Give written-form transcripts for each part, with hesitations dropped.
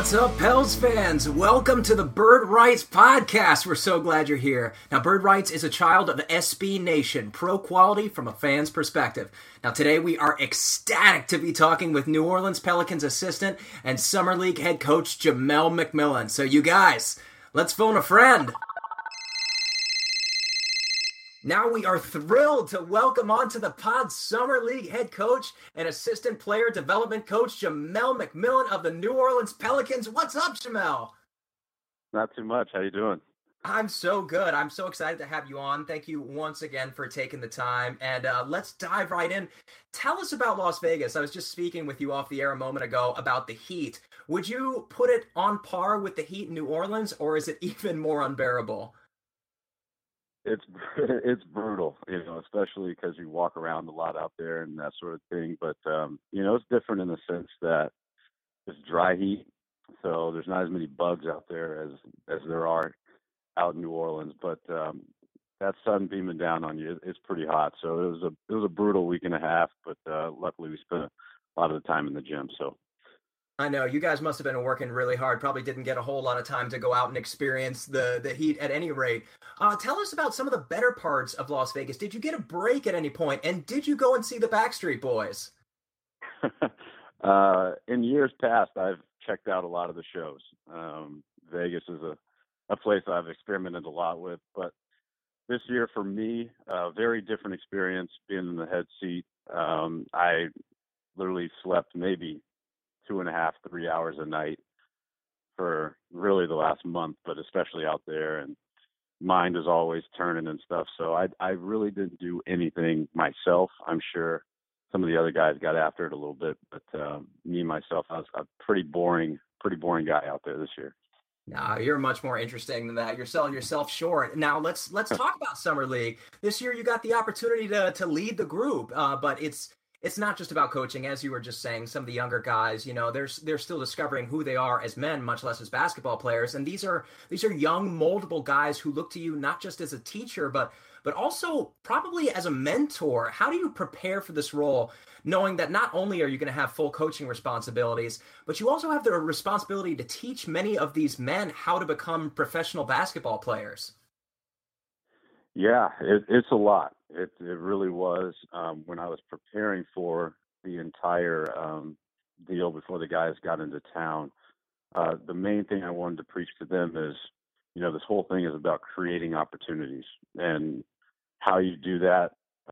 What's up, Pels fans? Welcome to the Bird Rights Podcast. We're so glad you're here. Now, Bird Rights is a child of the SB Nation, pro quality from a fan's perspective. Now, today we are ecstatic to be talking with New Orleans Pelicans assistant and Summer League head coach Jamel McMillan. So, you guys, let's phone a friend. Now we are thrilled to welcome onto the pod Summer League head coach and assistant player development coach Jamel McMillan of the New Orleans Pelicans. What's up, Jamel? Not too much. How you doing? I'm so good. I'm so excited to have you on. Thank you once again for taking the time. And let's dive right in. Tell us about Las Vegas. I was just speaking with you off the air a moment ago about the Heat. Would you put it on par with the Heat in New Orleans, or is it even more unbearable? It's brutal, especially because you walk around a lot out there and that sort of thing. But, it's different in the sense that it's dry heat. So there's not as many bugs out there as there are out in New Orleans. But that sun beaming down on you, it's pretty hot. So it was a brutal week and a half. But luckily we spent a lot of the time in the gym. So. I know, you guys must have been working really hard. Probably didn't get a whole lot of time to go out and experience the heat at any rate. Tell us about some of the better parts of Las Vegas. Did you get a break at any point? And did you go and see the Backstreet Boys? In years past, I've checked out a lot of the shows. Vegas is a place I've experimented a lot with. But this year for me, a very different experience being in the head seat. I literally slept maybe 2.5, 3 hours a night for really the last month, but especially out there, and mind is always turning and stuff. So I really didn't do anything myself. I'm sure some of the other guys got after it a little bit, but me, myself, I was a pretty boring guy out there this year. No, you're much more interesting than that. You're selling yourself short. Now let's talk about Summer League. This year you got the opportunity to lead the group, but it's not just about coaching, as you were just saying. Some of the younger guys, they're still discovering who they are as men, much less as basketball players. And these are young, moldable guys who look to you not just as a teacher, but also probably as a mentor. How do you prepare for this role, knowing that not only are you going to have full coaching responsibilities, but you also have the responsibility to teach many of these men how to become professional basketball players? Yeah, it's a lot. It really was. When I was preparing for the entire deal before the guys got into town, the main thing I wanted to preach to them is, this whole thing is about creating opportunities, and how you do that,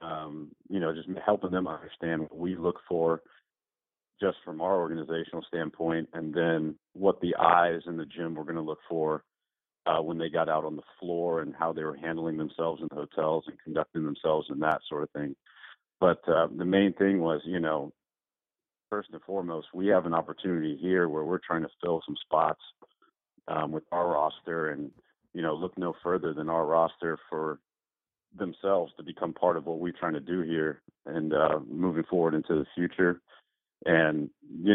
just helping them understand what we look for just from our organizational standpoint, and then what the eyes in the gym were going to look for when they got out on the floor, and how they were handling themselves in the hotels and conducting themselves and that sort of thing. But the main thing was, first and foremost, we have an opportunity here where we're trying to fill some spots with our roster, and, look no further than our roster for themselves to become part of what we're trying to do here and moving forward into the future. And,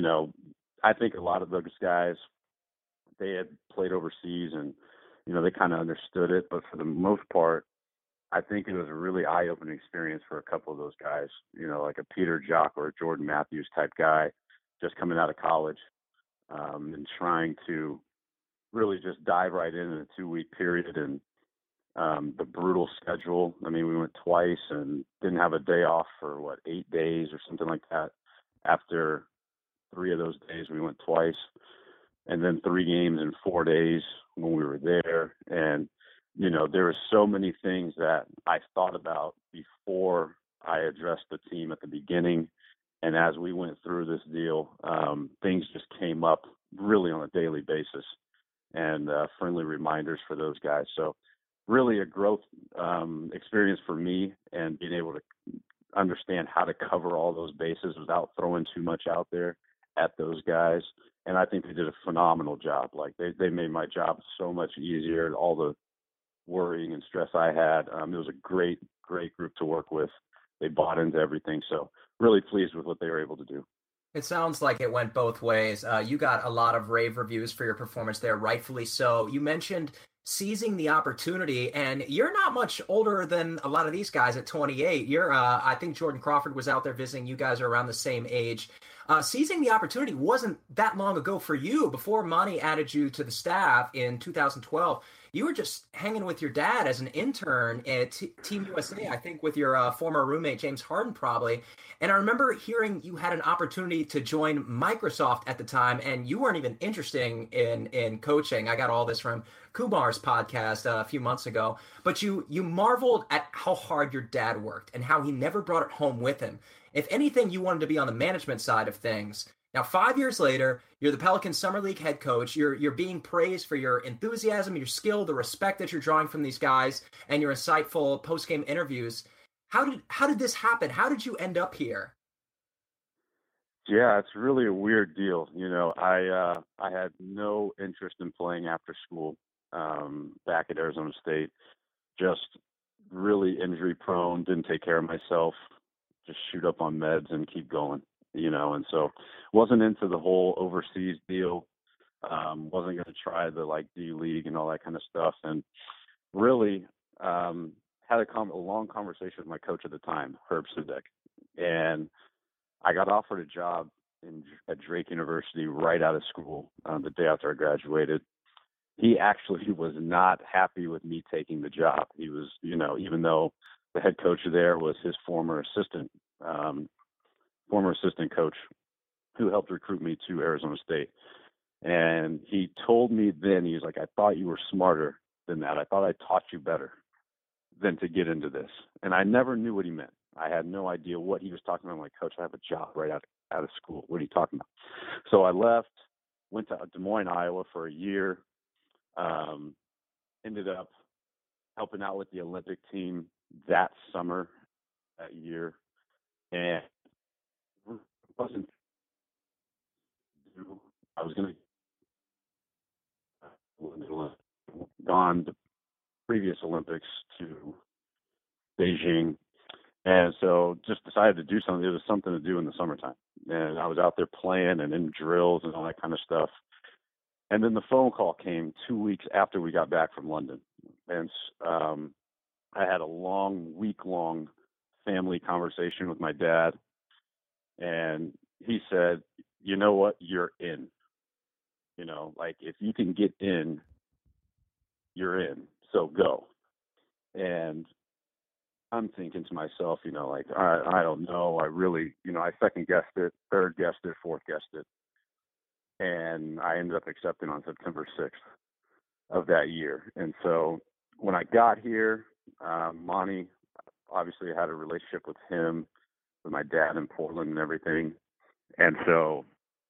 I think a lot of those guys, they had played overseas, and they kind of understood it, but for the most part, I think it was a really eye-opening experience for a couple of those guys, like a Peter Jok or a Jordan Matthews type guy just coming out of college, and trying to really just dive right in a 2-week period, and the brutal schedule. I mean, we went twice and didn't have a day off for 8 days or something like that. After 3 of those days, we went twice, and then 3 games in 4 days when we were there. And, there were so many things that I thought about before I addressed the team at the beginning. And as we went through this deal, things just came up really on a daily basis, and friendly reminders for those guys. So really a growth experience for me, and being able to understand how to cover all those bases without throwing too much out there at those guys. And I think they did a phenomenal job. Like they made my job so much easier. All the worrying and stress I had, it was a great group to work with. They bought into everything. So really pleased with what they were able to do. It sounds like it went both ways. You got a lot of rave reviews for your performance there, rightfully so. You mentioned seizing the opportunity, and you're not much older than a lot of these guys at 28. I think Jordan Crawford was out there visiting. You guys are around the same age. Seizing the opportunity wasn't that long ago for you. Before Monty added you to the staff in 2012, you were just hanging with your dad as an intern at Team USA, I think, with your former roommate James Harden, probably. And I remember hearing you had an opportunity to join Microsoft at the time, and you weren't even interested in coaching. I got all this from Kumar's podcast a few months ago. But you marveled at how hard your dad worked and how he never brought it home with him. If anything, you wanted to be on the management side of things. Now, 5 years later, you're the Pelicans Summer League head coach. You're being praised for your enthusiasm, your skill, the respect that you're drawing from these guys, and your insightful post-game interviews. How did this happen? How did you end up here? Yeah, it's really a weird deal. I had no interest in playing after school back at Arizona State. Just really injury prone, didn't take care of myself, just shoot up on meds and keep going, and so wasn't into the whole overseas deal. Wasn't going to try the like D League and all that kind of stuff. And really had a long conversation with my coach at the time, Herb Sudek. And I got offered a job at Drake University right out of school the day after I graduated. He actually was not happy with me taking the job. He was, even though the head coach there was his former assistant coach who helped recruit me to Arizona State. And he told me then, he was like, I thought you were smarter than that. I thought I taught you better than to get into this. And I never knew what he meant. I had no idea what he was talking about. I'm like, Coach, I have a job right out of school. What are you talking about? So I left, went to Des Moines, Iowa for a year, ended up helping out with the Olympic team that summer, that year. And I was going to gone the previous Olympics to Beijing. And so just decided to do something. There was something to do in the summertime. And I was out there playing and in drills and all that kind of stuff. And then the phone call came 2 weeks after we got back from London. And I had a week-long family conversation with my dad. And he said, you know what? You're in. Like if you can get in, you're in. So go. And I'm thinking to myself, like, I don't know. I really, I second guessed it, third guessed it, fourth guessed it. And I ended up accepting on September 6th of that year. And so when I got here, Monty, obviously I had a relationship with him, with my dad in Portland and everything. And so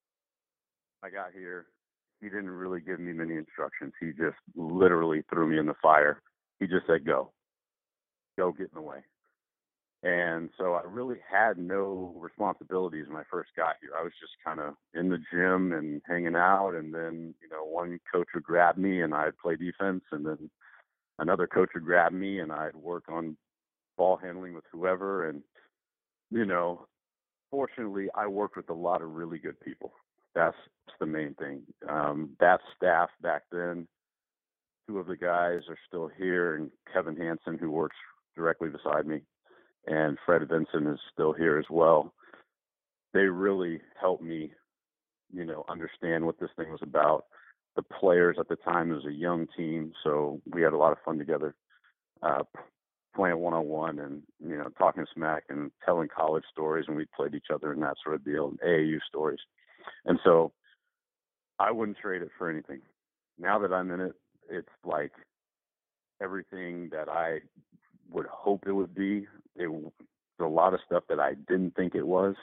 I got here. He didn't really give me many instructions. He just literally threw me in the fire. He just said, go get in the way. And so I really had no responsibilities when I first got here. I was just kind of in the gym and hanging out. And then, one coach would grab me and I'd play defense. And then another coach would grab me and I'd work on ball handling with whoever. And, fortunately, I worked with a lot of really good people. That's the main thing. That staff back then, two of the guys are still here, and Kevin Hansen, who works directly beside me, and Fred Vinson is still here as well. They really helped me, understand what this thing was about. The players at the time, it was a young team, so we had a lot of fun together, playing one-on-one and, talking smack and telling college stories when we played each other and that sort of deal, and AAU stories. And so I wouldn't trade it for anything. Now that I'm in it, it's like everything that I would hope it would be. There's a lot of stuff that I didn't think it was.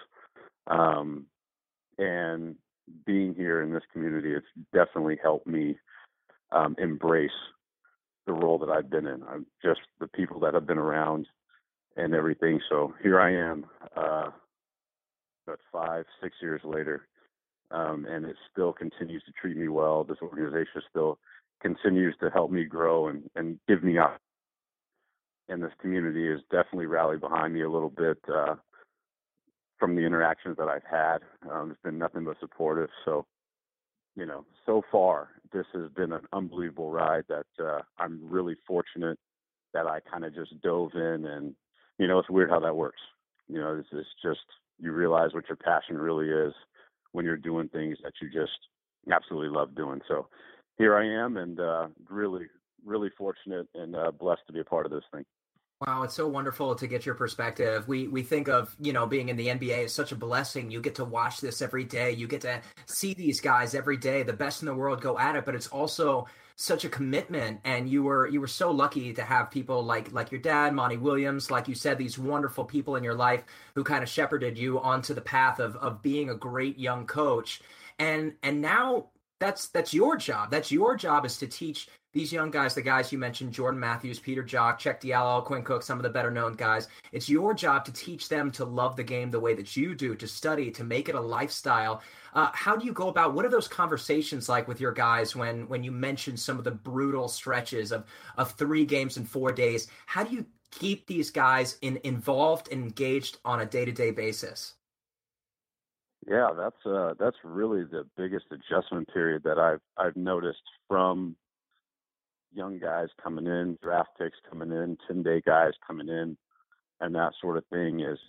And being here in this community, it's definitely helped me embrace the role that I've been in. I'm just the people that have been around and everything. So here I am, about 5-6 years later, and it still continues to treat me well. This organization still continues to help me grow and give me up. And this community has definitely rallied behind me a little bit from the interactions that I've had. It's been nothing but supportive. So, so far, this has been an unbelievable ride that I'm really fortunate that I kind of just dove in. And, it's weird how that works. It's just, you realize what your passion really is when you're doing things that you just absolutely love doing. So here I am, and really, really fortunate and blessed to be a part of this thing. Wow, it's so wonderful to get your perspective. We think of, being in the NBA as such a blessing. You get to watch this every day. You get to see these guys every day, the best in the world, go at it, but it's also such a commitment. And you were so lucky to have people like your dad, Monty Williams, like you said, these wonderful people in your life who kind of shepherded you onto the path of being a great young coach. And now that's your job. That's your job, is to teach these young guys, the guys you mentioned, Jordan Matthews, Peter Jok, Cheick Diallo, Quinn Cook, some of the better known guys. It's your job to teach them to love the game the way that you do, to study, to make it a lifestyle. How do you go about, what are those conversations like with your guys when you mention some of the brutal stretches of 3 games in 4 days? How do you keep these guys involved and engaged on a day-to-day basis? Yeah, that's really the biggest adjustment period that I've noticed from young guys coming in, draft picks coming in, 10-day guys coming in, and that sort of thing is,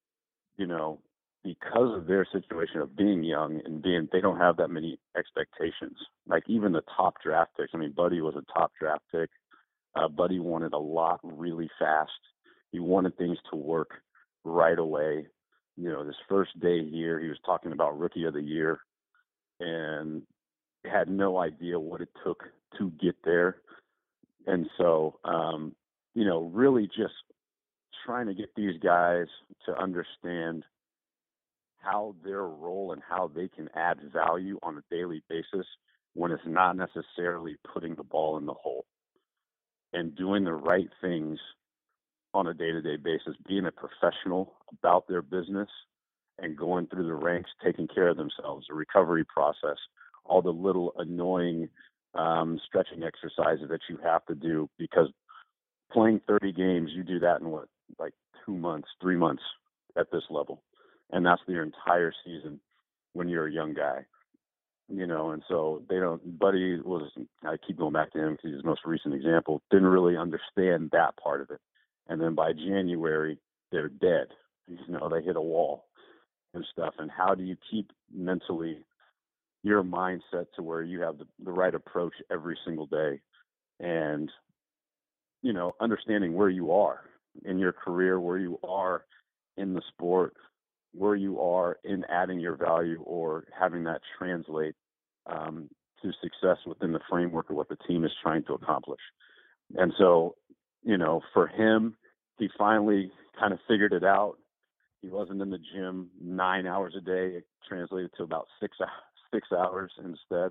because of their situation of being young and they don't have that many expectations. Like even the top draft picks. I mean, Buddy was a top draft pick. Buddy wanted a lot really fast. He wanted things to work right away. This first day here, he was talking about Rookie of the Year and had no idea what it took to get there. And so, really just trying to get these guys to understand how their role and how they can add value on a daily basis when it's not necessarily putting the ball in the hole, and doing the right things on a day-to-day basis, being a professional about their business and going through the ranks, taking care of themselves, the recovery process, all the little annoying stretching exercises that you have to do, because playing 30 games, you do that in like 2 months, 3 months at this level. And that's your entire season when you're a young guy, and so Buddy was, I keep going back to him because he's his most recent example, didn't really understand that part of it. And then by January, they're dead. They hit a wall and stuff. And how do you keep mentally your mindset to where you have the right approach every single day, and understanding where you are in your career, where you are in the sport, where you are in adding your value or having that translate to success within the framework of what the team is trying to accomplish. And so, for him, he finally kind of figured it out. He wasn't in the gym 9 hours a day. It translated to about 6 hours instead.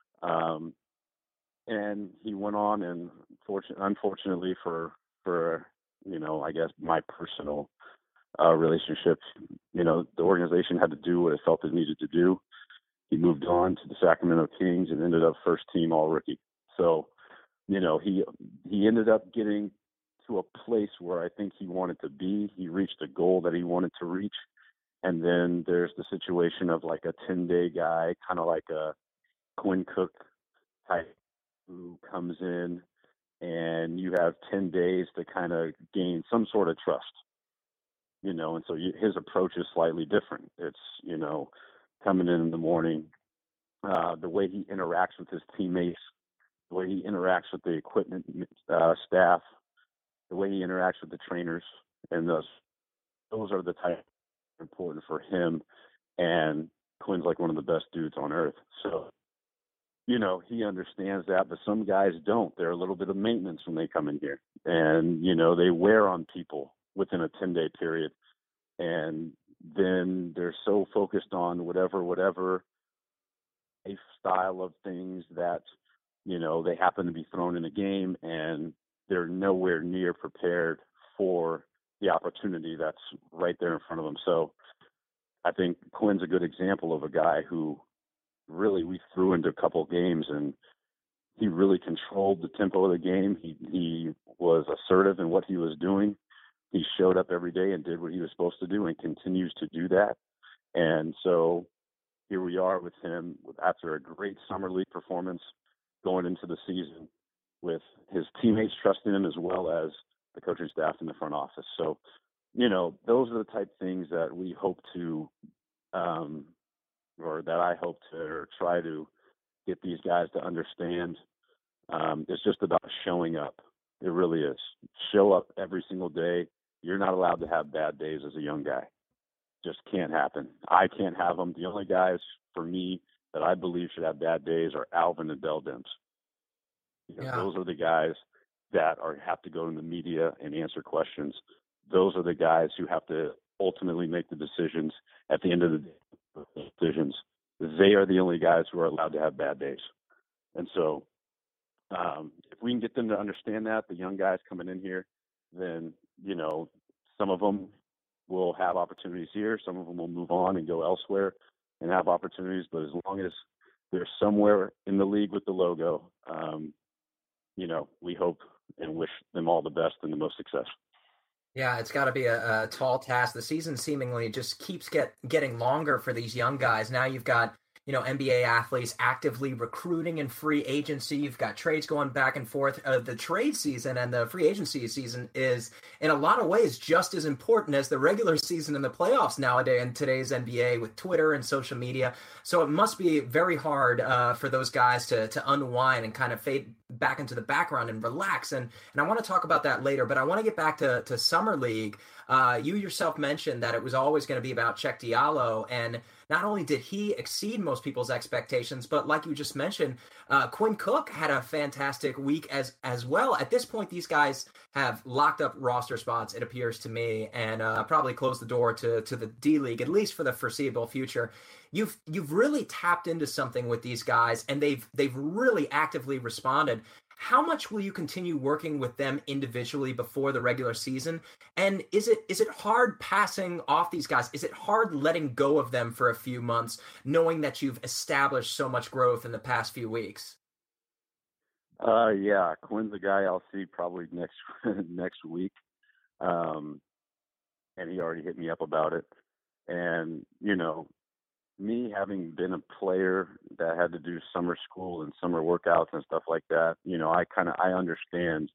And he went on, and unfortunately for I guess my personal relationship, the organization had to do what it felt it needed to do. He moved on to the Sacramento Kings and ended up first team all rookie. So, he ended up getting to a place where I think he wanted to be. He reached a goal that he wanted to reach. And then there's the situation of like a 10-day guy, kind of like a Quinn Cook type, who comes in, and you have 10 days to kind of gain some sort of trust, and so his approach is slightly different. It's, coming in the morning, the way he interacts with his teammates, the way he interacts with the equipment staff, the way he interacts with the trainers, and those are the type important for him. And Quinn's like one of the best dudes on earth. So, he understands that, but some guys don't. They're a little bit of maintenance when they come in here, and, they wear on people within a 10-day period. And then they're so focused on whatever lifestyle of things that, they happen to be thrown in a game, and they're nowhere near prepared for the opportunity that's right there in front of them. So I think Quinn's a good example of a guy who really we threw into a couple of games, and he really controlled the tempo of the game. He was assertive in what he was doing. He showed up every day and did what he was supposed to do, and continues to do that. And so here we are with him after a great summer league performance, going into the season with his teammates trusting him as well as the coaching staff in the front office. So those are the type things that we hope to, um, or that I hope to, or try to get these guys to understand. It's just about showing up. It really is. Show up every single day. You're not allowed to have bad days as a young guy. Just can't happen. I can't have them. The only guys for me that I believe should have bad days are Alvin and Dell Demps. Yeah. Those are the guys that have to go in the media and answer questions. Those are the guys who have to ultimately make the decisions at the end of the day. Decisions. They are the only guys who are allowed to have bad days. And so, if we can get them to understand that, the young guys coming in here, then some of them will have opportunities here. Some of them will move on and go elsewhere and have opportunities. But as long as they're somewhere in the league with the logo, we hope and wish them all the best and the most success. Yeah, it's got to be a tall task. The season seemingly just keeps getting longer for these young guys. Now you've got, NBA athletes actively recruiting in free agency. You've got trades going back and forth. The trade season and the free agency season is, in a lot of ways, just as important as the regular season and the playoffs nowadays in today's NBA with Twitter and social media. So it must be very hard for those guys to unwind and kind of fade back into the background and relax. And I want to talk about that later, but I want to get back to Summer League. You yourself mentioned that it was always going to be about Cheick Diallo, and not only did he exceed most people's expectations, but like you just mentioned, Quinn Cook had a fantastic week as well. At this point, these guys have locked up roster spots, it appears to me, and probably closed the door to the D League, at least for the foreseeable future. You've really tapped into something with these guys, and they've really actively responded. How much will you continue working with them individually before the regular season? And is it hard passing off these guys? Is it hard letting go of them for a few months, knowing that you've established so much growth in the past few weeks? Yeah, Quinn's the guy I'll see probably next next week, and he already hit me up about it. And me having been a player that had to do summer school and summer workouts and stuff like that, I understand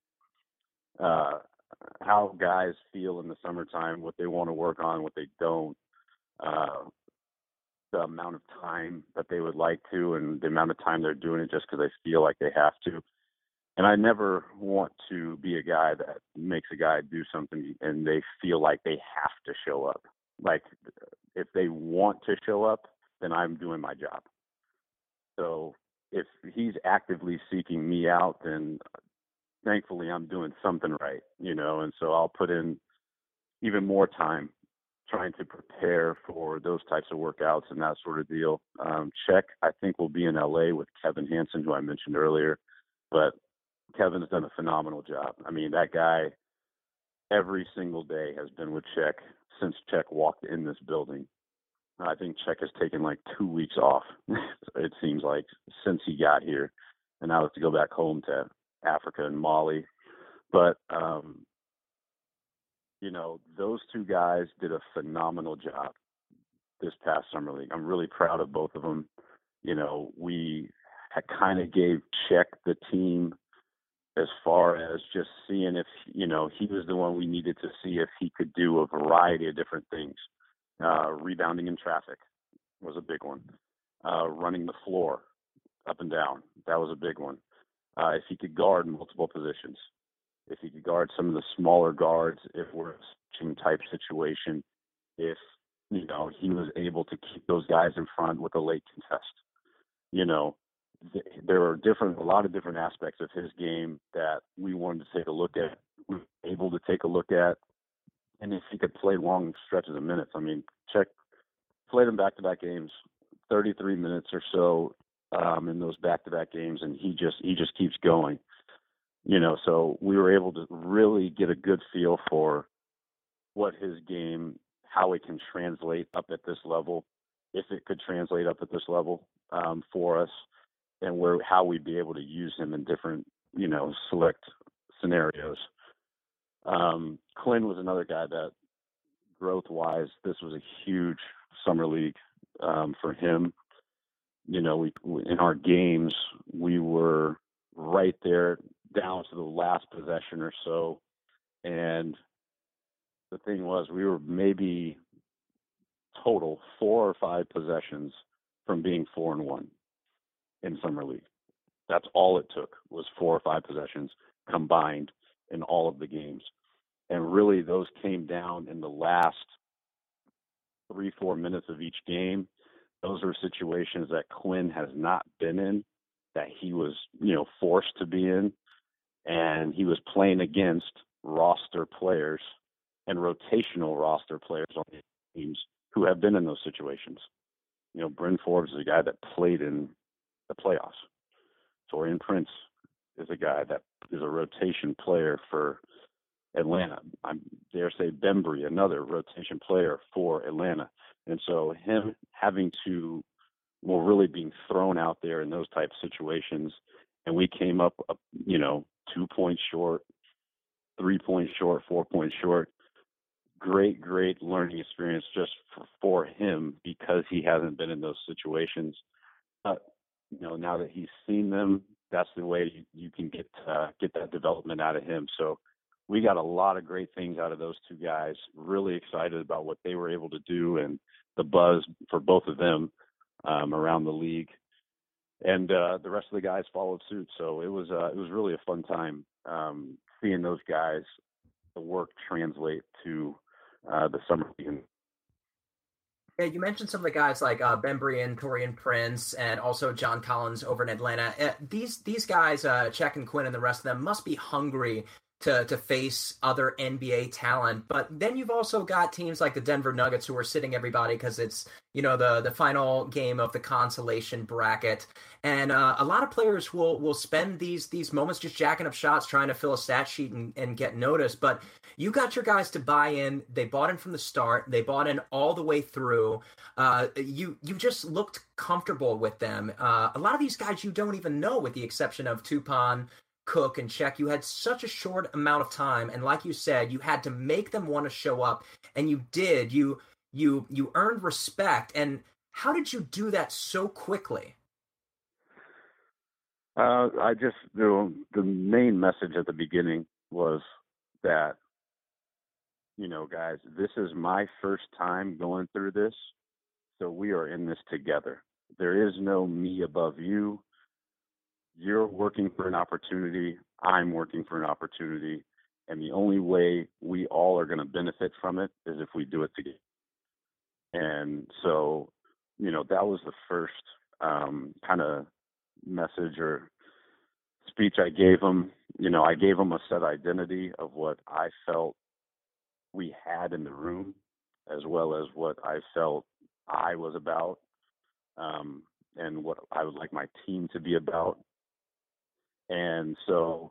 how guys feel in the summertime, what they want to work on, what they don't, uh, the amount of time that they would like to, and the amount of time they're doing it just because they feel like they have to. And I never want to be a guy that makes a guy do something and they feel like they have to show up. Like, if they want to show up, then I'm doing my job. So if he's actively seeking me out, then thankfully I'm doing something right, and so I'll put in even more time trying to prepare for those types of workouts and that sort of deal. Cheick, I think, will be in LA with Kevin Hansen, who I mentioned earlier, but Kevin's done a phenomenal job. I mean, that guy every single day has been with Cheick since Cheick walked in this building. I think Cheick has taken like 2 weeks off, it seems like, since he got here. And now has to go back home to Africa and Mali. But, those two guys did a phenomenal job this past summer league. I'm really proud of both of them. We kind of gave Cheick the team as far as just seeing if, he was the one we needed to see if he could do a variety of different things. Rebounding in traffic was a big one. Running the floor up and down, that was a big one. If he could guard multiple positions, if he could guard some of the smaller guards, if we're a switching type situation, if he was able to keep those guys in front with a late contest. There are a lot of different aspects of his game that we wanted to take a look at. We were able to take a look at, and if he could play long stretches of minutes, I mean, Cheick played him back-to-back games, 33 minutes or so in those back-to-back games, and he just keeps going. So we were able to really get a good feel for what his game, how it can translate up at this level, if it could translate up at this level for us, and how we'd be able to use him in different, select scenarios. Quinn was another guy that, growth-wise, this was a huge summer league for him. We in our games, we were right there down to the last possession or so, and the thing was we were maybe total 4 or 5 possessions from being 4-1 in summer league. That's all it took was 4 or 5 possessions combined in all of the games. And really those came down in the last 3-4 minutes of each game. Those are situations that Quinn has not been in, that he was, forced to be in. And he was playing against roster players and rotational roster players on the teams who have been in those situations. Bryn Forbes is a guy that played in the playoffs. Taurean Prince is a guy that is a rotation player for Atlanta. I dare say Bembry, another rotation player for Atlanta. And so him having to, really being thrown out there in those type of situations, and we came up, 2 points short, 3 points short, 4 points short. Great learning experience just for him because he hasn't been in those situations. But now that he's seen them, that's the way you can get that development out of him. So we got a lot of great things out of those two guys. Really excited about what they were able to do and the buzz for both of them around the league. And the rest of the guys followed suit. So it was really a fun time seeing those guys, the work translate to the summer league. Yeah, you mentioned some of the guys like Bembry and Taurean Prince, and also John Collins over in Atlanta. These guys, Check and Quinn and the rest of them, must be hungry to face other NBA talent. But then you've also got teams like the Denver Nuggets who are sitting everybody because it's the final game of the consolation bracket, and a lot of players will spend these moments just jacking up shots, trying to fill a stat sheet and get noticed. But you got your guys to buy in. They bought in from the start. They bought in all the way through. You just looked comfortable with them. A lot of these guys you don't even know, with the exception of Toupane, Cook, and Check. You had such a short amount of time, and like you said, you had to make them want to show up, and you did. You earned respect. And how did you do that so quickly? I just the main message at the beginning was that, guys, this is my first time going through this, so we are in this together. There is no me above you. You're working for an opportunity. I'm working for an opportunity. And the only way we all are going to benefit from it is if we do it together. And so, that was the first kind of message or speech I gave them. I gave them a set identity of what I felt we had in the room, as well as what I felt I was about, and what I would like my team to be about. And so,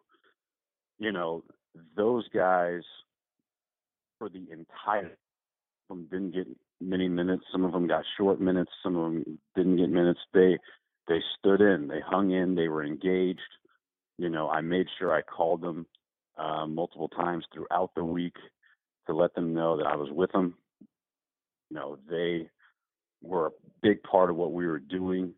those guys for the entire them didn't get many minutes. Some of them got short minutes. Some of them didn't get minutes. They stood in. They hung in. They were engaged. I made sure I called them multiple times throughout the week to let them know that I was with them. They were a big part of what we were doing.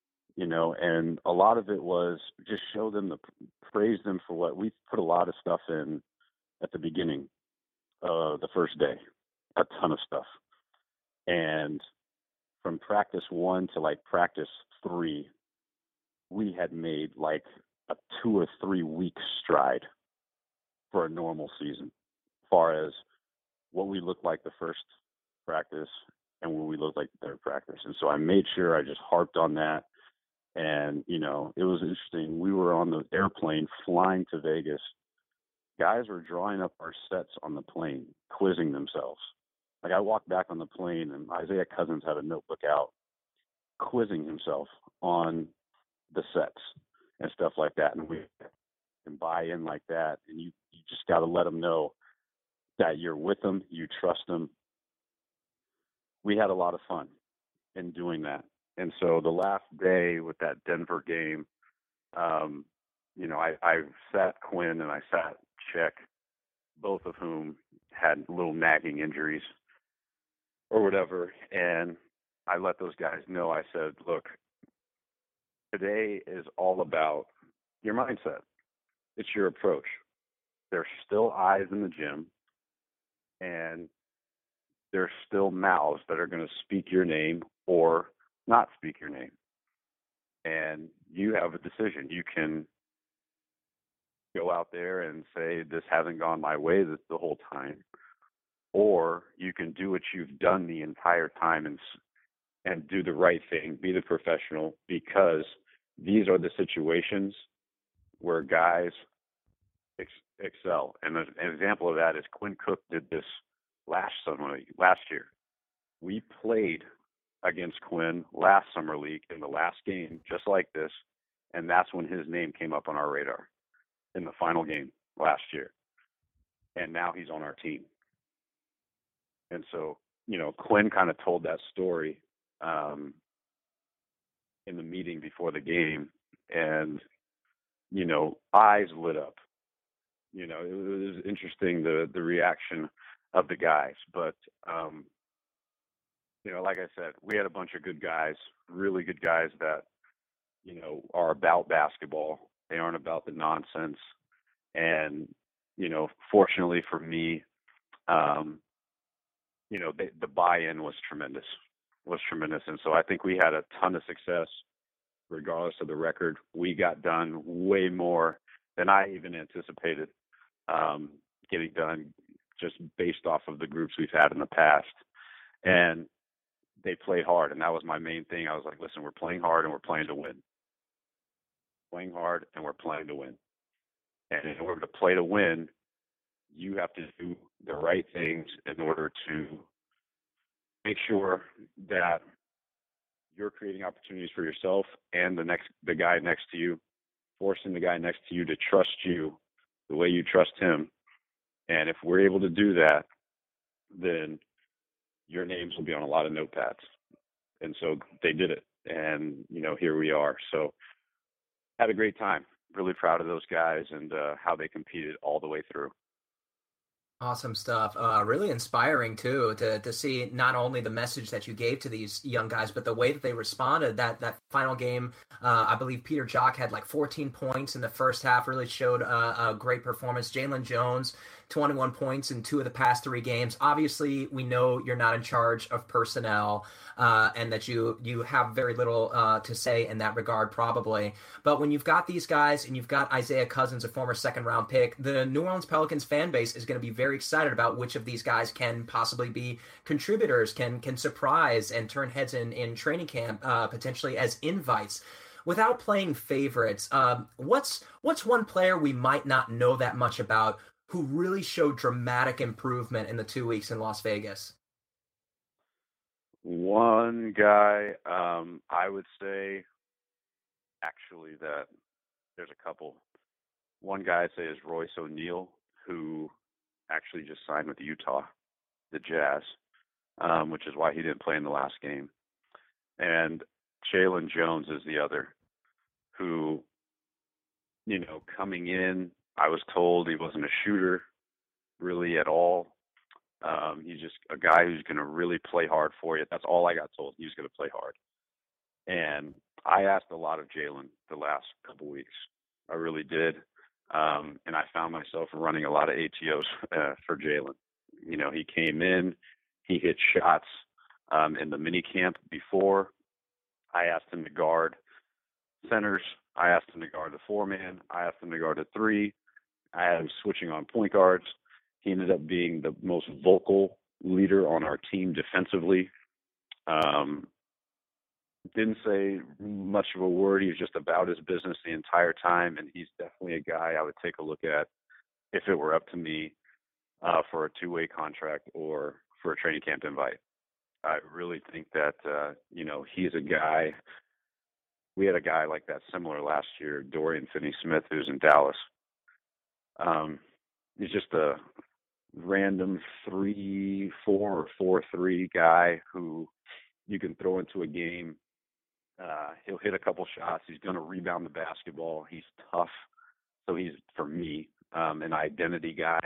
And a lot of it was just show them praise them for what we put a lot of stuff in at the beginning of the first day, a ton of stuff. And from practice 1 to like practice 3, we had made like a 2 or 3 week stride for a normal season, as far as what we looked like the first practice and what we looked like the third practice. And so I made sure I just harped on that. And, it was interesting. We were on the airplane flying to Vegas. Guys were drawing up our sets on the plane, quizzing themselves. Like, I walked back on the plane and Isaiah Cousins had a notebook out, quizzing himself on the sets and stuff like that. And we can buy in like that. And you just got to let them know that you're with them, you trust them. We had a lot of fun in doing that. And so the last day with that Denver game, I sat Quinn and I sat Check, both of whom had little nagging injuries or whatever. And I let those guys know, I said, look, today is all about your mindset. It's your approach. There's still eyes in the gym. and there's still mouths that are going to speak your name or not speak your name. And you have a decision. You can go out there and say, this hasn't gone my way the whole time. Or you can do what you've done the entire time and do the right thing, be the professional, because these are the situations where guys excel. And an example of that is Quinn Cook did this last year. We played against Quinn last summer league in the last game, just like this, and that's when his name came up on our radar in the final game last year. And now he's on our team. And so, Quinn kind of told that story in the meeting before the game, and eyes lit up. It was interesting, the reaction of the guys, but like I said, we had a bunch of good guys, really good guys that are about basketball. They aren't about the nonsense. And fortunately for me, the buy-in was tremendous. And so I think we had a ton of success regardless of the record. We got done way more than I even anticipated getting done, just based off of the groups we've had in the past. And they played hard, and that was my main thing. I was like, listen, we're playing hard and we're playing to win. Playing hard and we're playing to win. And in order to play to win, you have to do the right things in order to make sure that you're creating opportunities for yourself and the guy next to you, forcing the guy next to you to trust you the way you trust him. And if we're able to do that, then your names will be on a lot of notepads. And so they did it. And, here we are. So had a great time. Really proud of those guys and how they competed all the way through. Awesome stuff. Really inspiring too to see not only the message that you gave to these young guys, but the way that they responded. That final game, I believe Peter Jock had like 14 points in the first half. Really showed a great performance. Jalen Jones, 21 points in 2 of the past 3 games. Obviously, we know you're not in charge of personnel, and that you have very little to say in that regard, probably. But when you've got these guys and you've got Isaiah Cousins, a former second-round pick, the New Orleans Pelicans fan base is going to be very excited about which of these guys can possibly be contributors, can surprise and turn heads in training camp, potentially as invites. Without playing favorites, what's one player we might not know that much about who really showed dramatic improvement in the 2 weeks in Las Vegas? One guy, I would say, actually, that there's a couple. One guy I'd say is Royce O'Neal, who actually just signed with Utah, the Jazz, which is why he didn't play in the last game. And Jalen Jones is the other, who, coming in, I was told he wasn't a shooter really at all. He's just a guy who's going to really play hard for you. That's all I got told. He was going to play hard. And I asked a lot of Jalen the last couple weeks. I really did. And I found myself running a lot of ATOs for Jalen. He came in, he hit shots in the mini camp before. I asked him to guard centers. I asked him to guard the 4-man. I asked him to guard the 3. I had him switching on point guards. He ended up being the most vocal leader on our team defensively. Didn't say much of a word. He was just about his business the entire time, and he's definitely a guy I would take a look at if it were up to me for a 2-way contract or for a training camp invite. I really think that, he's a guy. We had a guy like that similar last year, Dorian Finney-Smith, who's in Dallas. He's just a random 3-4 or 4-3 guy who you can throw into a game. He'll hit a couple shots. He's going to rebound the basketball. He's tough. So he's, for me, an identity guy.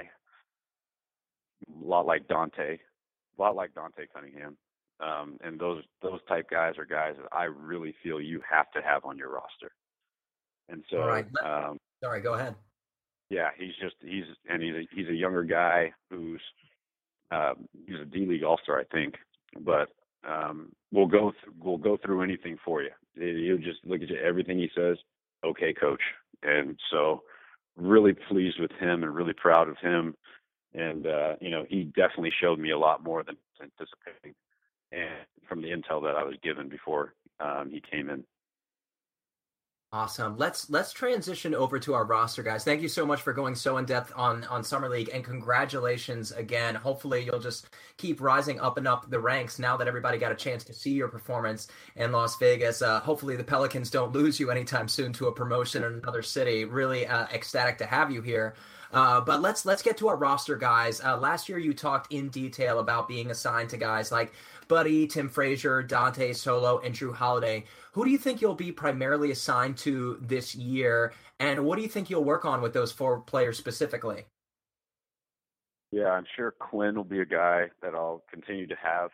A lot like Dante Cunningham. And those type guys are guys that I really feel you have to have on your roster. And so, all right. Sorry, go ahead. Yeah, he's a younger guy who's He's a D-League All-Star, I think, but we'll go through anything for you. He'll just look at you, everything he says, okay, coach. And so really pleased with him and really proud of him. And, he definitely showed me a lot more than anticipating and from the intel that I was given before he came in. Awesome. Let's transition over to our roster, guys. Thank you so much for going so in depth on Summer League, and congratulations again. Hopefully, you'll just keep rising up and up the ranks now that everybody got a chance to see your performance in Las Vegas. Hopefully, the Pelicans don't lose you anytime soon to a promotion in another city. Really ecstatic to have you here. But let's get to our roster, guys. Last year, you talked in detail about being assigned to guys like Buddy, Tim Frazier, Dante Solo, and Drew Holiday. Who do you think you'll be primarily assigned to this year, and what do you think you'll work on with those 4 players specifically? Yeah, I'm sure Quinn will be a guy that I'll continue to have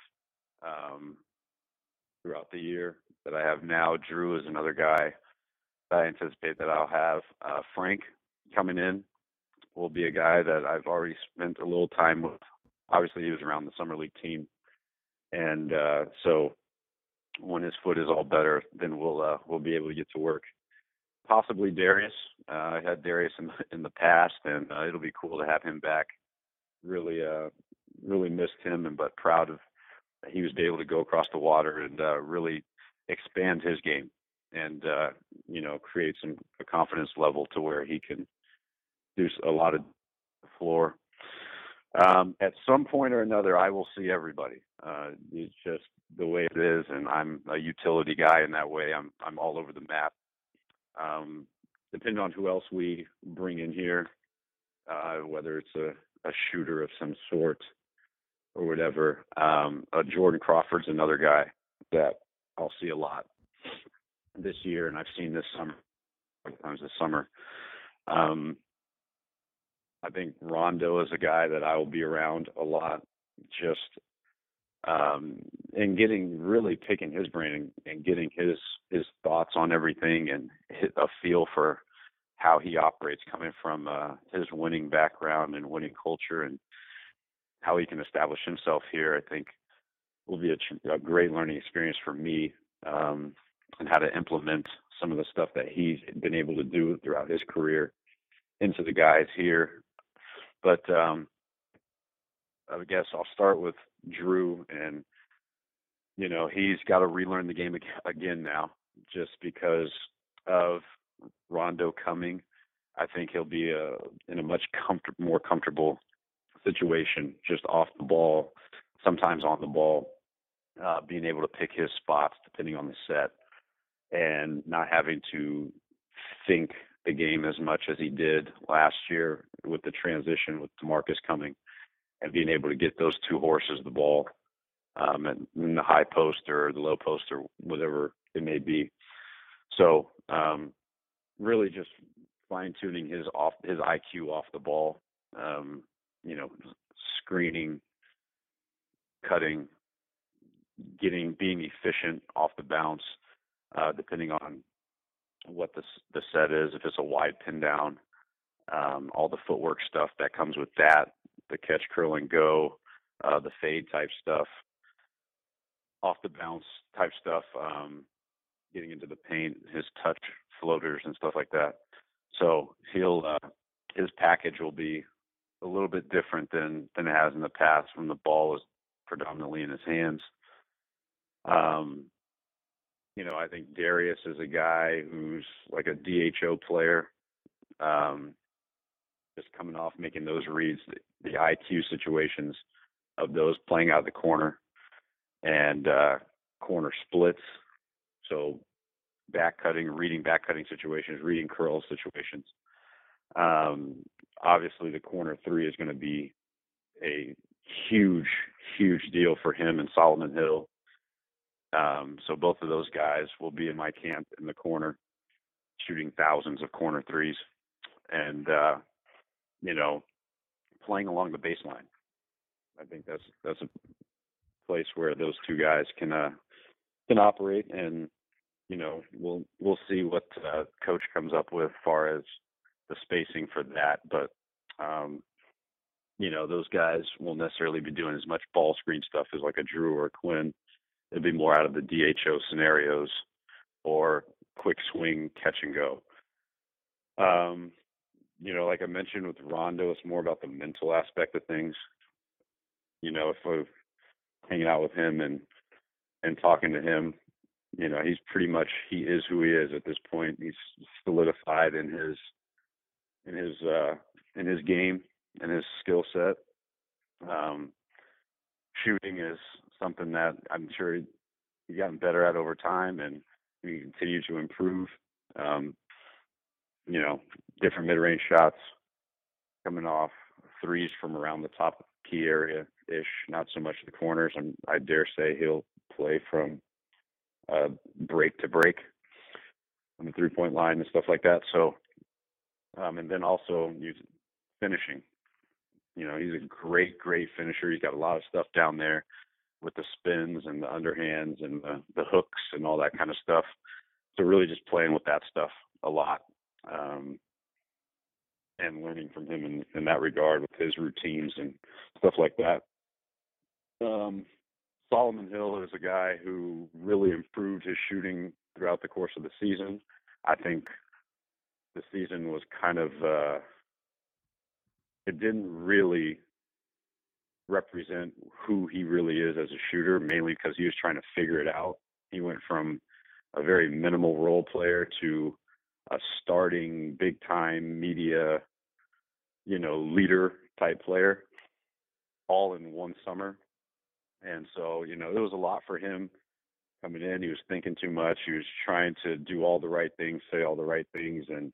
throughout the year that I have now. Drew is another guy that I anticipate that I'll have. Frank coming in will be a guy that I've already spent a little time with. Obviously, he was around the Summer League team. And so when his foot is all better, then we'll be able to get to work. Possibly Darius. I had Darius in the past, and it'll be cool to have him back. Really missed him, but proud of that he was able to go across the water and really expand his game and create a confidence level to where he can do a lot of the floor. At some point or another, I will see everybody. It's just the way it is, and I'm a utility guy in that way. I'm all over the map. Depending on who else we bring in here, whether it's a shooter of some sort or whatever. Jordan Crawford's another guy that I'll see a lot this year, and I've seen this summer, times this summer. I think Rondo is a guy that I will be around a lot, just and really picking his brain and getting his thoughts on everything and a feel for how he operates, coming from his winning background and winning culture, and how he can establish himself here. I think will be a great learning experience for me, and how to implement some of the stuff that he's been able to do throughout his career into the guys here. But I guess I'll start with Drew, and he's got to relearn the game again now, just because of Rondo coming. I think he'll be in a much more comfortable situation, just off the ball, sometimes on the ball, being able to pick his spots depending on the set, and not having to think the game as much as he did last year with the transition with DeMarcus coming, and being able to get those 2 horses the ball in the high post or the low post or whatever it may be. So really just fine tuning his IQ off the ball, screening, cutting, being efficient off the bounce, depending on what the set is. If it's a wide pin down, all the footwork stuff that comes with that, the catch, curl, and go, the fade type stuff, off the bounce type stuff, getting into the paint, his touch floaters and stuff like that. So his package will be a little bit different than it has in the past, when the ball is predominantly in his hands. I think Darius is a guy who's like a DHO player, just coming off making those reads, the IQ situations of those playing out of the corner and corner splits. So reading back cutting situations, reading curl situations. Obviously, the corner 3 is going to be a huge, huge deal for him and Solomon Hill. So both of those guys will be in my camp in the corner, shooting thousands of corner 3s, and playing along the baseline. I think that's a place where those 2 guys can operate, and we'll see what coach comes up with as far as the spacing for that. But those guys won't necessarily be doing as much ball screen stuff as like a Drew or a Quinn. It'd be more out of the DHO scenarios or quick swing, catch and go. Like I mentioned with Rondo, it's more about the mental aspect of things. If we're hanging out with him and talking to him, he is who he is at this point. He's solidified in his game and his skill set. Shooting is something that I'm sure he's gotten better at over time, and he continue to improve. Different mid-range shots coming off threes from around the top key area-ish, not so much the corners. And I dare say he'll play from break to break on the three-point line and stuff like that. So, and then also finishing. He's a great, great finisher. He's got a lot of stuff down there with the spins and the underhands and the hooks and all that kind of stuff. So really just playing with that stuff a lot. And learning from him in that regard with his routines and stuff like that. Solomon Hill is a guy who really improved his shooting throughout the course of the season. I think the season was kind of, it didn't really represent who he really is as a shooter, mainly because he was trying to figure it out. He went from a very minimal role player to a starting big time media, leader type player all in one summer. And so, it was a lot for him coming in. He was thinking too much. He was trying to do all the right things, say all the right things, and,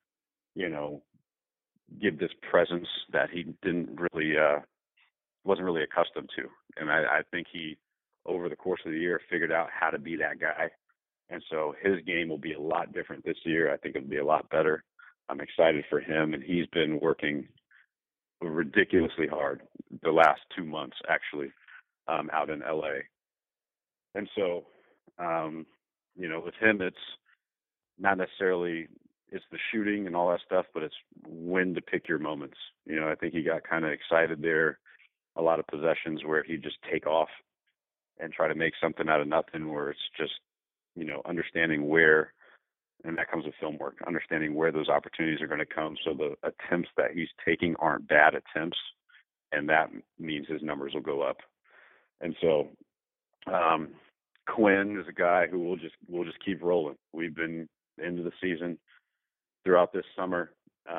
give this presence that he didn't really, wasn't really accustomed to. And I think he, over the course of the year, figured out how to be that guy. And so his game will be a lot different this year. I think it'll be a lot better. I'm excited for him, and he's been working ridiculously hard the last 2 months, actually, out in LA. And so, with him, it's not necessarily, it's the shooting and all that stuff, but it's when to pick your moments. I think he got kind of excited there. A lot of possessions where he'd just take off and try to make something out of nothing, where it's just, understanding where, and that comes with film work, understanding where those opportunities are going to come. So the attempts that he's taking aren't bad attempts, and that means his numbers will go up. And so Quinn is a guy who will just keep rolling. We've been into the season throughout this summer.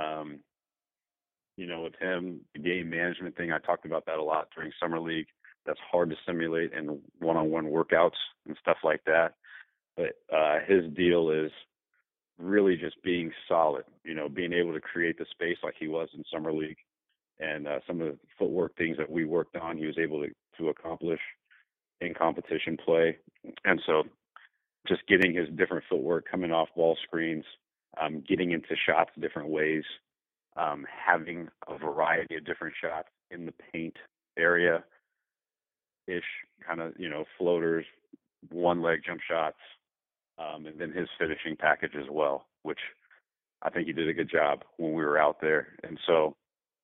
With him, the game management thing, I talked about that a lot during summer league. That's hard to simulate in one-on-one workouts and stuff like that. But his deal is really just being solid, being able to create the space like he was in summer league, and some of the footwork things that we worked on, he was able to accomplish in competition play. And so just getting his different footwork, coming off ball screens, getting into shots different ways, having a variety of different shots in the paint area ish, kind of, floaters, one leg jump shots, and then his finishing package as well, which I think he did a good job when we were out there. And so,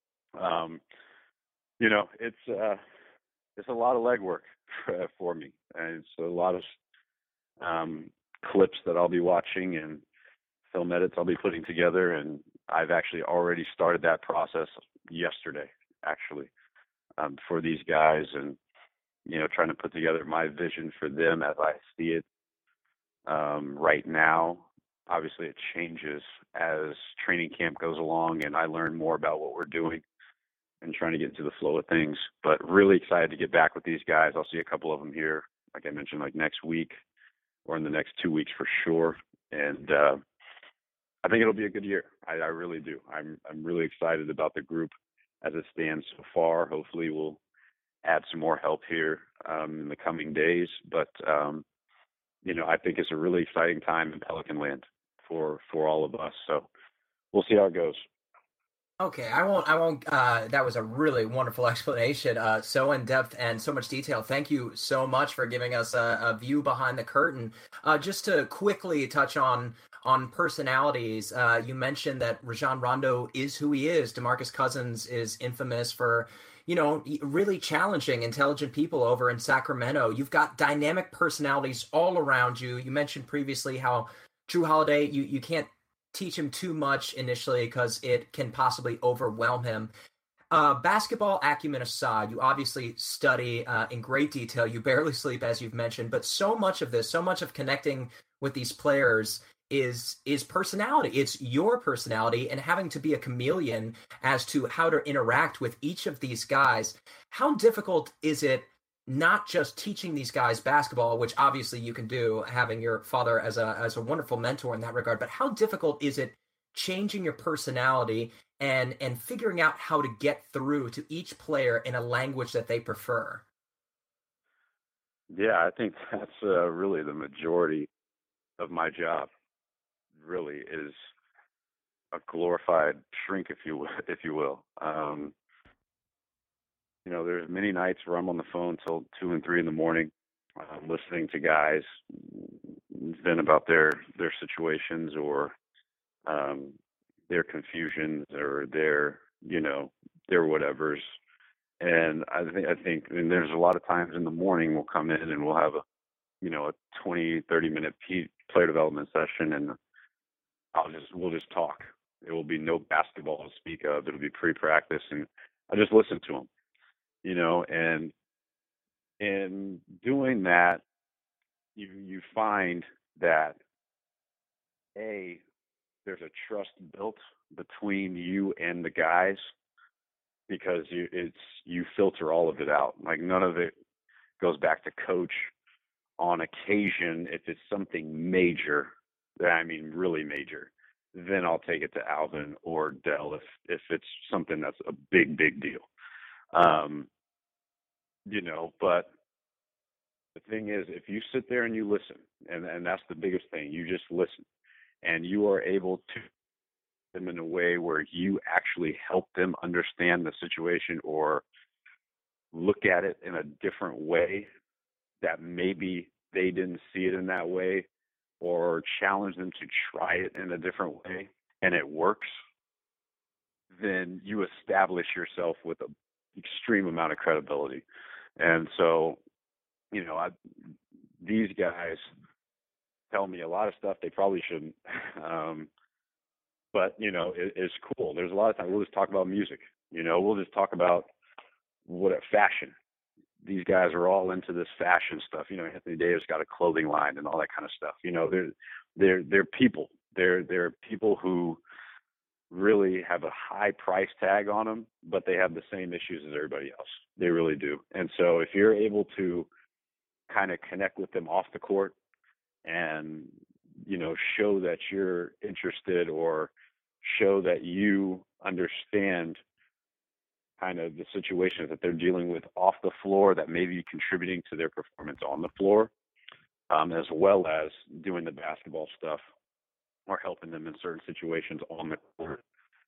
it's a lot of legwork for me, and it's a lot of clips that I'll be watching and film edits I'll be putting together, and I've actually already started that process yesterday, actually, for these guys, and trying to put together my vision for them as I see it right now. Obviously, it changes as training camp goes along, and I learn more about what we're doing and trying to get into the flow of things. But really excited to get back with these guys. I'll see a couple of them here, like I mentioned, like next week or in the next 2 weeks for sure. And I think it'll be a good year. I really do. I'm really excited about the group as it stands so far. Hopefully we'll add some more help here in the coming days. But, I think it's a really exciting time in Pelican Land for all of us. So we'll see how it goes. Okay, I won't, that was a really wonderful explanation, so in depth and so much detail. Thank you so much for giving us a view behind the curtain. Just to quickly touch on personalities, you mentioned that Rajon Rondo is who he is. DeMarcus Cousins is infamous for, really challenging, intelligent people over in Sacramento. You've got dynamic personalities all around you. You mentioned previously how Drew Holiday, you can't teach him too much initially because it can possibly overwhelm him. Basketball acumen aside, you obviously study in great detail. You barely sleep, as you've mentioned, but so much of this, so much of connecting with these players is personality. It's your personality and having to be a chameleon as to how to interact with each of these guys. How difficult is it not just teaching these guys basketball, which obviously you can do, having your father as a wonderful mentor in that regard, but how difficult is it changing your personality and figuring out how to get through to each player in a language that they prefer? Yeah, I think that's really the majority of my job. Really is a glorified shrink, if you will. There's many nights where I'm on the phone till 2 and 3 in the morning, listening to guys vent about their situations or their confusions or their whatevers. And I think, and there's a lot of times in the morning we'll come in and we'll have a 20-30 minute player development session, and we'll just talk. There will be no basketball to speak of. It'll be pre-practice, and I just listen to them, and in doing that, you find that there's a trust built between you and the guys because you filter all of it out. Like none of it goes back to coach. On occasion, if it's something major, I mean really major, then I'll take it to Alvin or Dell if it's something that's a big deal. But the thing is, if you sit there and you listen, and that's the biggest thing, you just listen, and you are able to them in a way where you actually help them understand the situation or look at it in a different way that maybe they didn't see it in that way, or challenge them to try it in a different way, and it works, then you establish yourself with an extreme amount of credibility. And so, these guys tell me a lot of stuff they probably shouldn't. But it's cool. There's a lot of times we'll just talk about music. We'll just talk about fashion. These guys are all into this fashion stuff. Anthony Davis got a clothing line and all that kind of stuff. They're people. They're people who really have a high price tag on them, but they have the same issues as everybody else. They really do. And so if you're able to kind of connect with them off the court and show that you're interested or show that you understand kind of the situations that they're dealing with off the floor that may be contributing to their performance on the floor, as well as doing the basketball stuff or helping them in certain situations on the court,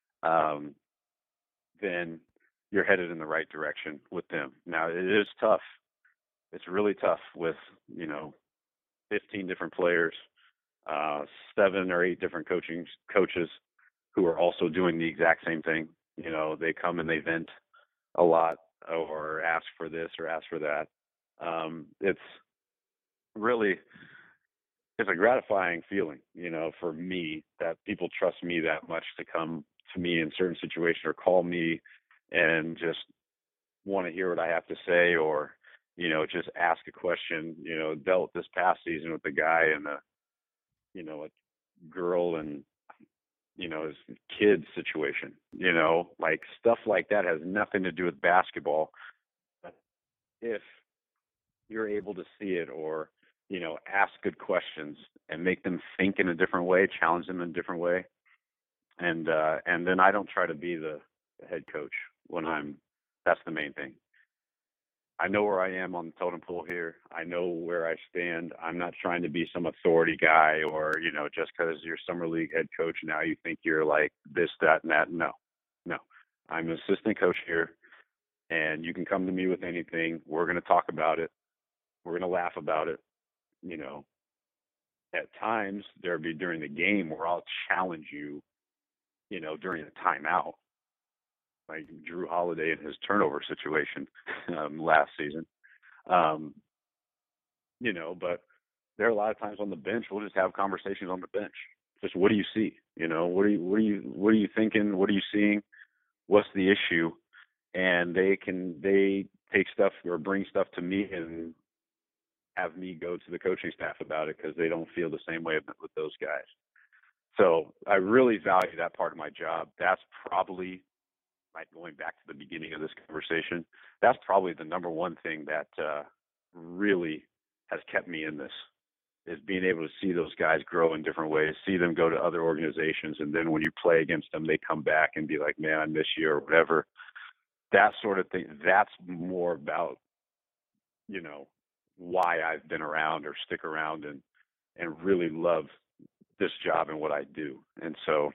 then you're headed in the right direction with them. Now, it is tough. It's really tough with, 15 different players, 7 or 8 different coaches who are also doing the exact same thing. They come and they vent a lot or ask for this or ask for that. It's a gratifying feeling, for me, that people trust me that much to come to me in certain situations or call me and just want to hear what I have to say, or, just ask a question. Dealt this past season with a guy and a girl and, his kid situation, like stuff like that has nothing to do with basketball. But if you're able to see it or, ask good questions and make them think in a different way, challenge them in a different way. And then I don't try to be the head coach that's the main thing. I know where I am on the totem pole here. I know where I stand. I'm not trying to be some authority guy or, just because you're summer league head coach, now you think you're like this, that, and that. No. I'm an assistant coach here, and you can come to me with anything. We're going to talk about it. We're going to laugh about it. At times there'll be during the game where I'll challenge you, during the timeout. like Drew Holiday and his turnover situation last season. Um, but there are a lot of times on the bench we'll just have conversations on the bench. Just what do you see? What are you thinking? What are you seeing? What's the issue? And they take stuff or bring stuff to me and have me go to the coaching staff about it because they don't feel the same way with those guys. So I really value that part of my job. That's probably, like, going back to the beginning of this conversation, that's probably the number one thing that really has kept me in this, is being able to see those guys grow in different ways, see them go to other organizations, and then when you play against them, they come back and be like, man, I miss you, or whatever. That sort of thing, that's more about, why I've been around or stick around and really love this job and what I do. And so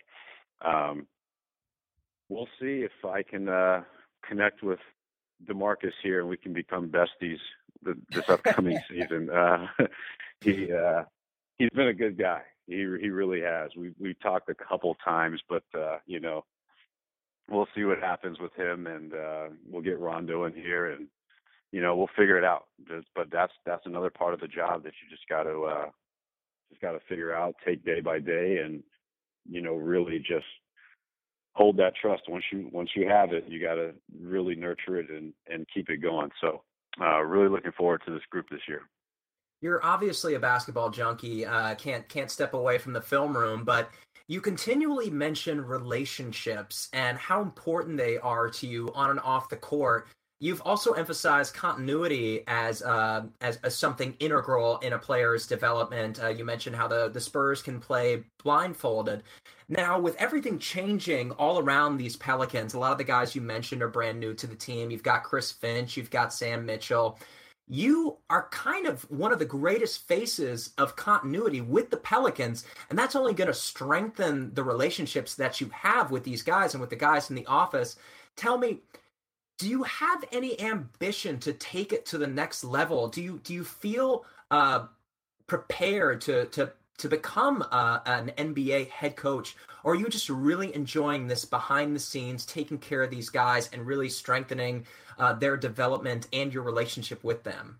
we'll see if I can connect with DeMarcus here and we can become besties this upcoming season. He's been a good guy. He really has. We talked a couple times, but we'll see what happens with him, and we'll get Rondo in here, and we'll figure it out. But that's another part of the job that you just got to figure out, take day by day, and really just hold that trust. Once you have it, you got to really nurture it and keep it going. So really looking forward to this group this year. You're obviously a basketball junkie. Can't step away from the film room, but you continually mention relationships and how important they are to you on and off the court. You've also emphasized continuity as something integral in a player's development. You mentioned how the Spurs can play blindfolded. Now, with everything changing all around these Pelicans, a lot of the guys you mentioned are brand new to the team. You've got Chris Finch, you've got Sam Mitchell. You are kind of one of the greatest faces of continuity with the Pelicans, and that's only going to strengthen the relationships that you have with these guys and with the guys in the office. Tell me, do you have any ambition to take it to the next level? Do you feel prepared to become an NBA head coach, or are you just really enjoying this behind the scenes, taking care of these guys and really strengthening their development and your relationship with them?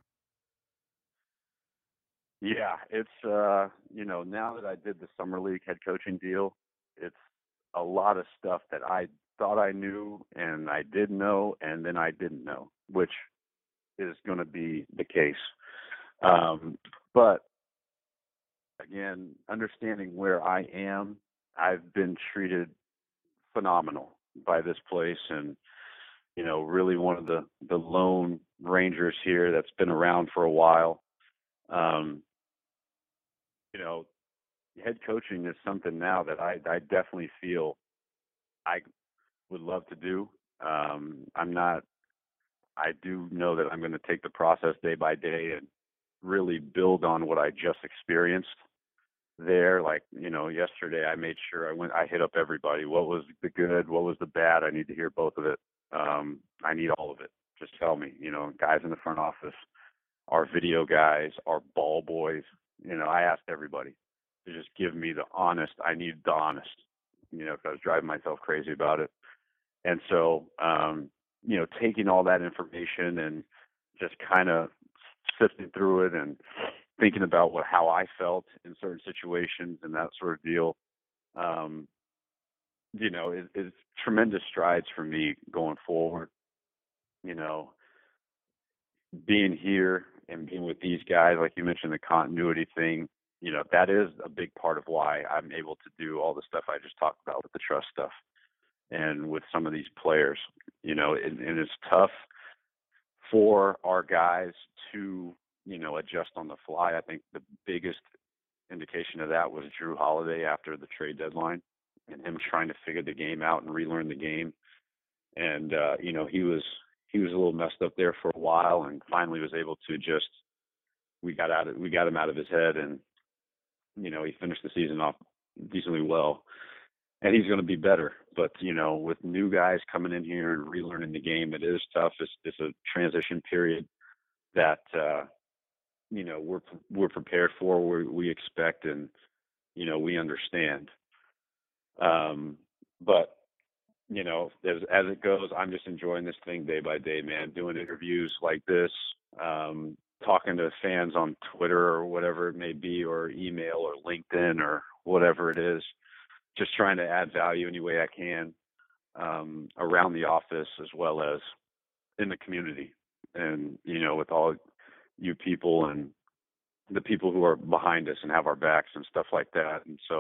Yeah, it's now that I did the summer league head coaching deal, it's a lot of stuff that I thought I knew and I did know and then I didn't know, which is going to be the case. But again, understanding where I am, I've been treated phenomenal by this place, and really one of the lone rangers here that's been around for a while. Head coaching is something now that I definitely feel I would love to do. I do know that I'm going to take the process day by day and really build on what I just experienced there. Like, yesterday I made sure I hit up everybody. What was the good? What was the bad? I need to hear both of it. I need all of it. Just tell me, guys in the front office, our video guys, our ball boys, I asked everybody to just give me I need the honest, because I was driving myself crazy about it. And so, taking all that information and just kind of sifting through it and thinking about how I felt in certain situations and that sort of deal, is tremendous strides for me going forward. Being here and being with these guys, like you mentioned, the continuity thing, that is a big part of why I'm able to do all the stuff I just talked about with the trust stuff and with some of these players, and it's tough for our guys to, adjust on the fly. I think the biggest indication of that was Drew Holiday after the trade deadline and him trying to figure the game out and relearn the game. And, he was a little messed up there for a while and finally was able to we got him out of his head, and, he finished the season off decently well. And he's going to be better. But, with new guys coming in here and relearning the game, it is tough. It's a transition period that, we're prepared for, we expect, and, we understand. But as it goes, I'm just enjoying this thing day by day, man. Doing interviews like this, talking to fans on Twitter or whatever it may be, or email or LinkedIn or whatever it is. Just trying to add value any way I can around the office as well as in the community, and with all you people and the people who are behind us and have our backs and stuff like that. And so,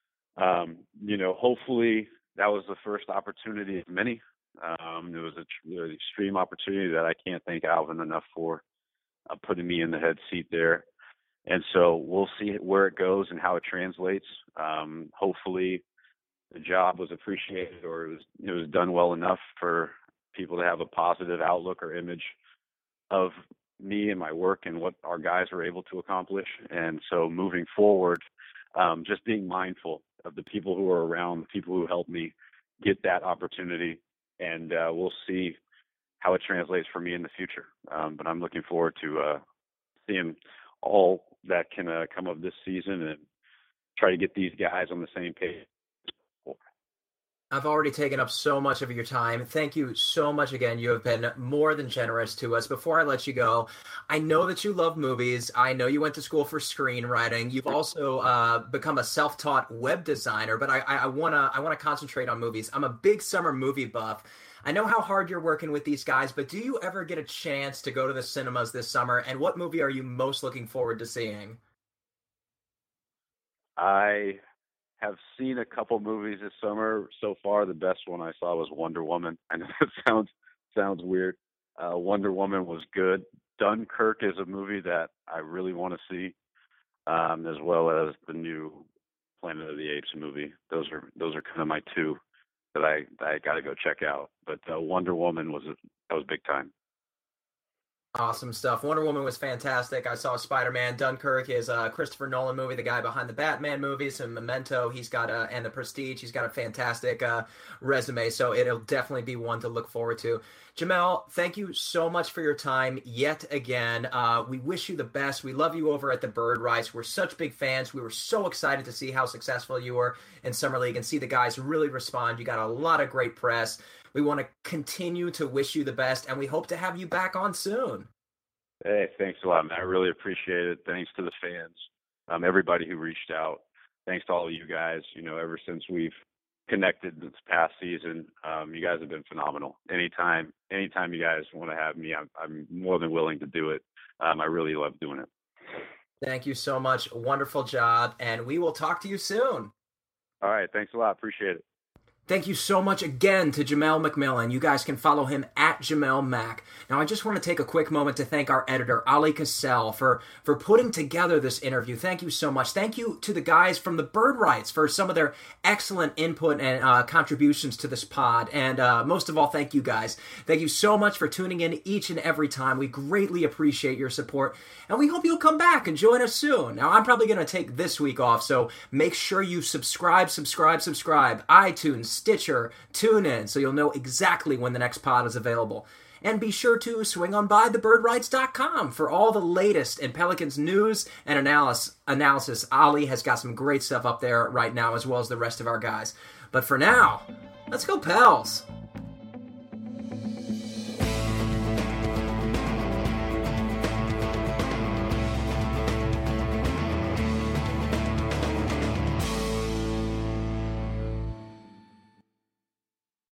hopefully that was the first opportunity of many. It was an extreme opportunity that I can't thank Alvin enough for putting me in the head seat there. And so we'll see where it goes and how it translates. Hopefully the job was appreciated, or it was done well enough for people to have a positive outlook or image of me and my work and what our guys were able to accomplish. And so moving forward, just being mindful of the people who are around, the people who helped me get that opportunity, and we'll see how it translates for me in the future. But I'm looking forward to seeing all that can come of this season and try to get these guys on the same page. I've already taken up so much of your time. Thank you so much again. You have been more than generous to us. Before I let you go, I know that you love movies. I know you went to school for screenwriting. You've also become a self-taught web designer, but I wanna concentrate on movies. I'm a big summer movie buff. I know how hard you're working with these guys, but do you ever get a chance to go to the cinemas this summer? And what movie are you most looking forward to seeing? I have seen a couple movies this summer. So far, the best one I saw was Wonder Woman. I know it sounds weird. Wonder Woman was good. Dunkirk is a movie that I really want to see, as well as the new Planet of the Apes movie. Those are kind of my two that I got to go check out. But Wonder Woman was big time. Awesome stuff. Wonder Woman was fantastic. I saw Spider-Man. Dunkirk is a Christopher Nolan movie, the guy behind the Batman movies and Memento. He's got and The Prestige. He's got a fantastic resume, so it'll definitely be one to look forward to. Jamel, thank you so much for your time yet again. We wish you the best. We love you over at the Bird Rights. We're such big fans. We were so excited to see how successful you were in Summer League and see the guys really respond. You got a lot of great press. We want to continue to wish you the best, and we hope to have you back on soon. Hey, thanks a lot, man. I really appreciate it. Thanks to the fans, everybody who reached out. Thanks to all of you guys. Ever since we've connected this past season, you guys have been phenomenal. Anytime you guys want to have me, I'm more than willing to do it. I really love doing it. Thank you so much. Wonderful job, and we will talk to you soon. All right. Thanks a lot. Appreciate it. Thank you so much again to Jamel McMillan. You guys can follow him at Jamel Mac. Now, I just want to take a quick moment to thank our editor, Ali Cassell, for putting together this interview. Thank you so much. Thank you to the guys from the Bird Rights for some of their excellent input and contributions to this pod. And most of all, thank you guys. Thank you so much for tuning in each and every time. We greatly appreciate your support, and we hope you'll come back and join us soon. Now, I'm probably going to take this week off, so make sure you subscribe, iTunes, Stitcher, TuneIn, so you'll know exactly when the next pod is available. And be sure to swing on by thebirdrights.com for all the latest in Pelicans news and analysis. Ali has got some great stuff up there right now, as well as the rest of our guys. But for now, let's go Pels!